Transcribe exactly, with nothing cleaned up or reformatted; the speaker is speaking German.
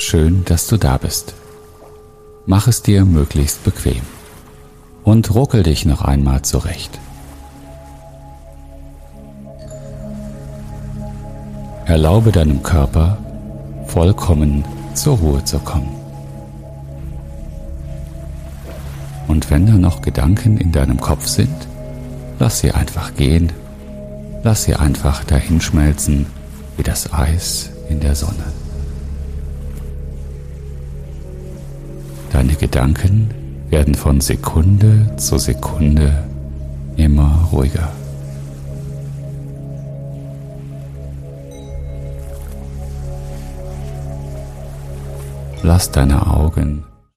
Schön, dass du da bist. Mach es dir möglichst bequem und ruckel dich noch einmal zurecht. Erlaube deinem Körper, vollkommen zur Ruhe zu kommen. Und wenn da noch Gedanken in deinem Kopf sind, lass sie einfach gehen, lass sie einfach dahinschmelzen wie das Eis in der Sonne. Deine Gedanken werden von Sekunde zu Sekunde immer ruhiger. Lass deine Augen